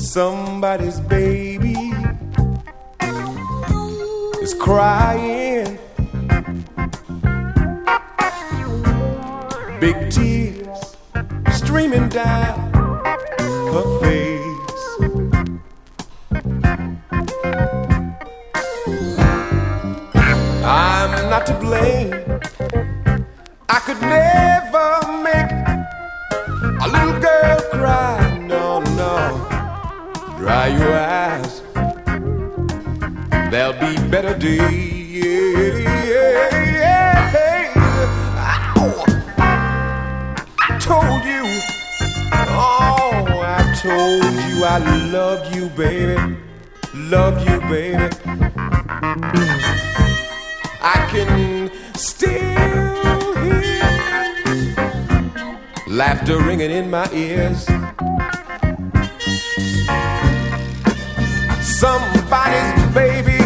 Somebody's baby is crying, big tears streaming down her face. I'm not to blame. I could never make a little girl cry. No, no. Dry your eyes, there'll be better days. I told you, oh, I told you I love you, baby, love you, baby. I can still hear laughter ringing in my ears. Somebody's baby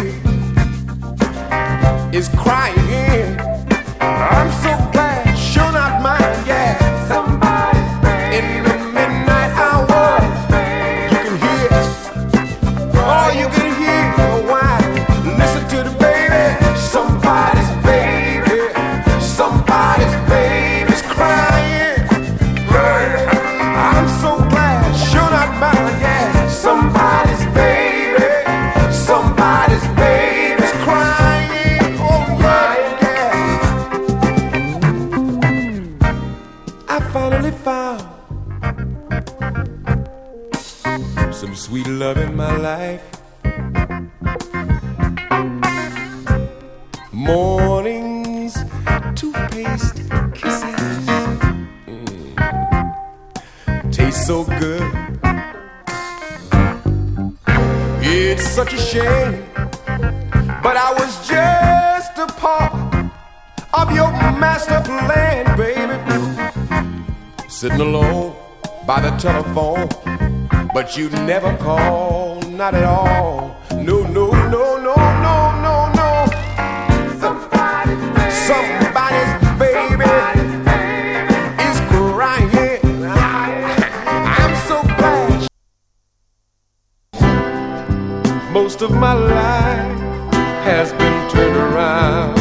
is crying. I'm so glad you're not mine, yeah. Somebody's baby in the midnight hour, you can hear, oh, you can hear why. Listen to the baby. Somebody's baby's crying. I'm so glad you're not mine, yeah. Somebody's baby's crying, oh yeah, yeah. I finally found some sweet love in my life. Mornings, toothpaste, kisses, tastes so good. It's such a shame, but I was just a part of your master plan, baby. Sitting alone by the telephone, but you never called, not at all. No, no, no, no, no, no, no. Somebody's baby is crying. I'm so glad. Most of my life has been turned around,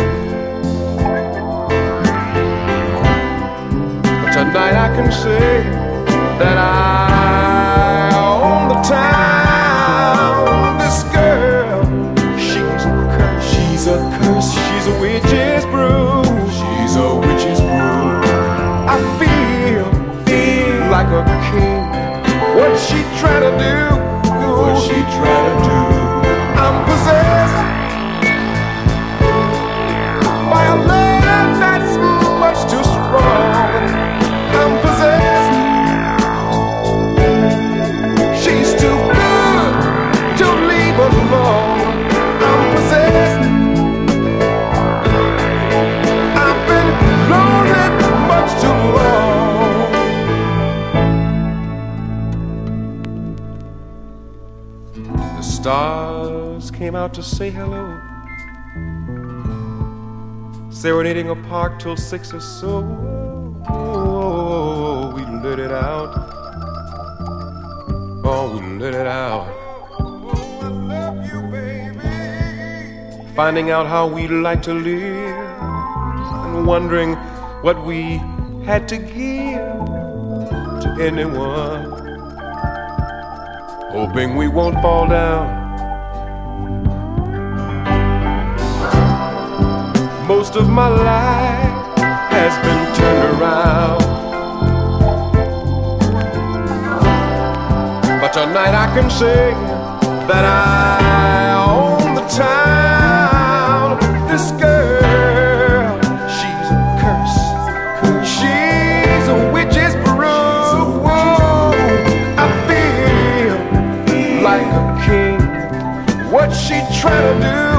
but tonight I can say that I own the town. This girl, she's a curse, she's a curse, she's a witch's brew, she's a witch's brew. I feel like a king. What's she trying to do? What's she trying to do? I'm possessed by a love that's much too strong. I'm possessed. She's too good to leave alone. I'm possessed. I've been lonely much too long. The stars came out to say hello, serenading a park till 6 or so. Oh, we lit it out. Oh, we lit it out. Oh, I love you, baby. Finding out how we like to live and wondering what we had to give to anyone, hoping we won't fall down. Most of my life has been turned around, but tonight I can say that I own the town. This girl, she's a curse, she's a witch's brew. I feel like a king. What's she trying to do?